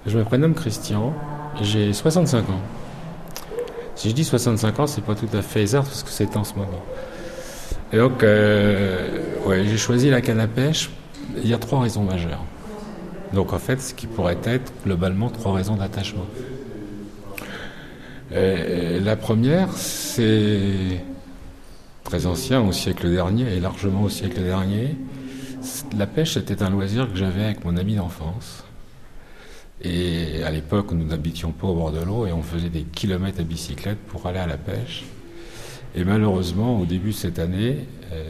Je me prénomme Christian, j'ai 65 ans. Si je dis 65 ans, c'est pas tout à fait hasard parce que c'est en ce moment. Et donc, ouais, j'ai choisi la canne à pêche. Il y a 3 raisons majeures. Donc en fait, ce qui pourrait être globalement 3 raisons d'attachement. La première, c'est très ancien, au siècle dernier, et largement au siècle dernier. La pêche, c'était un loisir que j'avais avec mon ami d'enfance. Et à l'époque, nous n'habitions pas au bord de l'eau et on faisait des kilomètres à bicyclette pour aller à la pêche. Et malheureusement, au début de cette année,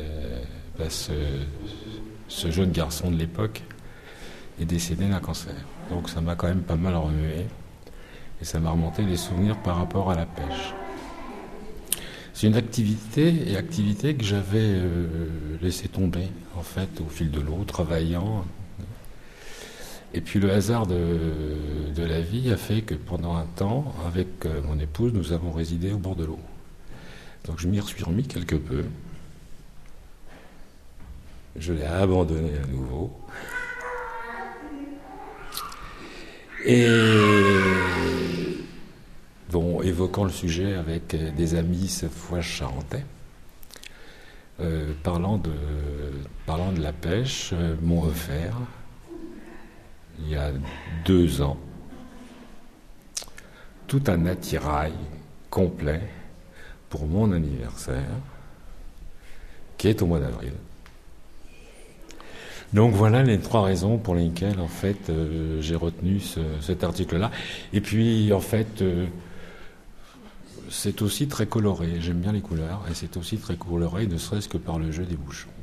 ce jeune garçon de l'époque est décédé d'un cancer. Donc ça m'a quand même pas mal remué et ça m'a remonté des souvenirs par rapport à la pêche. C'est une activité que j'avais laissé tomber en fait au fil de l'eau, travaillant. Et puis le hasard de la vie a fait que pendant un temps, avec mon épouse, nous avons résidé au bord de l'eau. Donc je m'y suis remis quelque peu. Je l'ai abandonné à nouveau. Et bon, évoquant le sujet avec des amis, cette fois charentais, parlant de la pêche, m'ont offert, il y a 2 ans, tout un attirail complet pour mon anniversaire, qui est au mois d'avril. Donc voilà les 3 raisons pour lesquelles en fait j'ai retenu cet article-là. Et puis en fait c'est aussi très coloré. J'aime bien les couleurs et c'est aussi très coloré, ne serait-ce que par le jeu des bouchons.